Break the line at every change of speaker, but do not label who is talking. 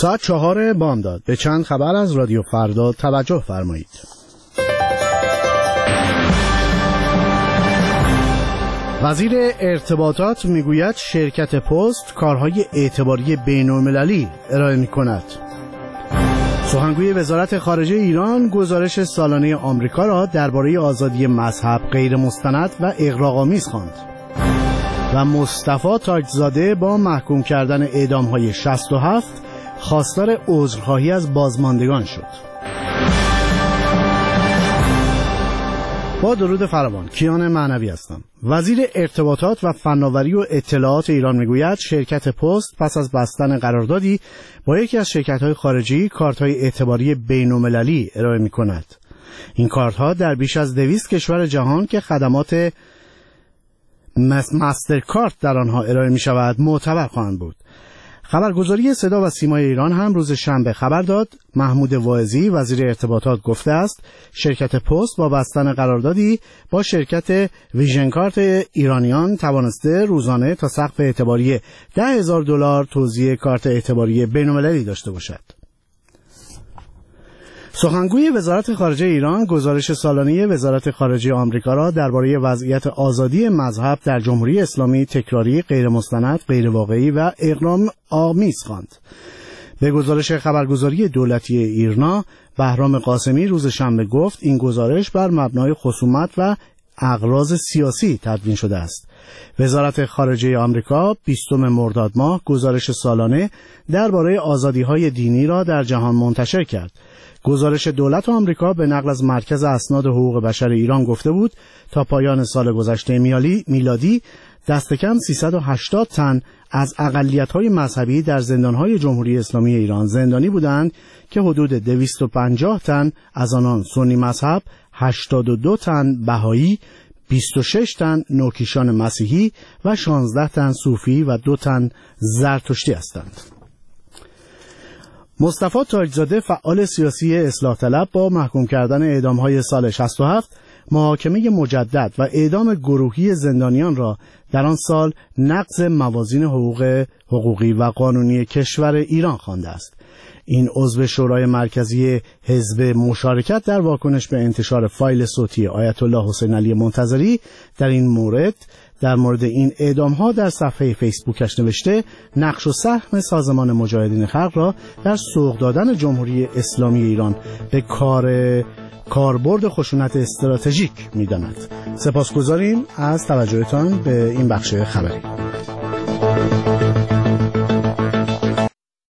ساعت 4 بامداد. به چند خبر از رادیو فردا توجه فرمایید. وزیر ارتباطات میگوید شرکت پست کارهای اعتباری بین‌المللی ارائه می‌کند. سخنگوی وزارت خارجه ایران گزارش سالانه آمریکا را درباره آزادی مذهب غیر مستند و اغراق‌آمیز خواند. و مصطفی تاجزاده با محکوم کردن اعدام‌های 67 خواستار عذرخواهی از بازماندگان شد. با درود فراوان، کیان معنوی هستم. وزیر ارتباطات و فناوری و اطلاعات ایران میگوید شرکت پست پس از بستن قراردادی با یکی از شرکت‌های خارجی کارت‌های اعتباری بین‌المللی ارائه می‌کند. این کارت‌ها در بیش از 200 کشور جهان که خدمات مسترکارت در آنها ارائه می‌شود معتبر خواهند بود. خبرگزاری صدا و سیمای ایران هم روز شنبه خبر داد محمود واعظی وزیر ارتباطات گفته است شرکت پست با بستن قراردادی با شرکت ویژن کارت ایرانیان توانسته روزانه تا سقف اعتباری $10,000 توزیع کارت اعتباری بین‌المللی داشته باشد. سخنگوی وزارت خارجه ایران گزارش سالانه وزارت خارجه آمریکا را درباره وضعیت آزادی مذهب در جمهوری اسلامی تکراری، غیرمستند، غیرواقعی و اغراق‌آمیز خواند. به گزارش خبرگزاری دولتی ایرنا، بهرام قاسمی روز شنبه گفت این گزارش بر مبنای خصومت و اغراض سیاسی تدوین شده است. وزارت خارجه آمریکا 20 مرداد ماه گزارش سالانه درباره آزادی‌های دینی را در جهان منتشر کرد. گزارش دولت آمریکا به نقل از مرکز اسناد حقوق بشر ایران گفته بود تا پایان سال گذشته میلادی دست کم 380 تن از اقلیت‌های مذهبی در زندان‌های جمهوری اسلامی ایران زندانی بودند که حدود 250 تن از آنان سنی مذهب، 82 تن بهایی، 26 تن نوکیشان مسیحی و 16 تن صوفی و 2 تن زرتشتی هستند. مصطفی تاجزاده فعال سیاسی اصلاح طلب با محکوم کردن اعدام‌های سال 67 محاکمه مجدد و اعدام گروهی زندانیان را در آن سال نقض موازین حقوقی و قانونی کشور ایران خوانده است. این عضو شورای مرکزی حزب مشارکت در واکنش به انتشار فایل صوتی آیت الله حسین علی منتظری در مورد این اعدام‌ها در صفحه فیسبوکش نوشته نقش و سهم سازمان مجاهدین خلق را در سوق دادن جمهوری اسلامی ایران به کاربرد خشونت استراتژیک می‌داند. سپاسگزاریم از توجهتان به این بخش خبری.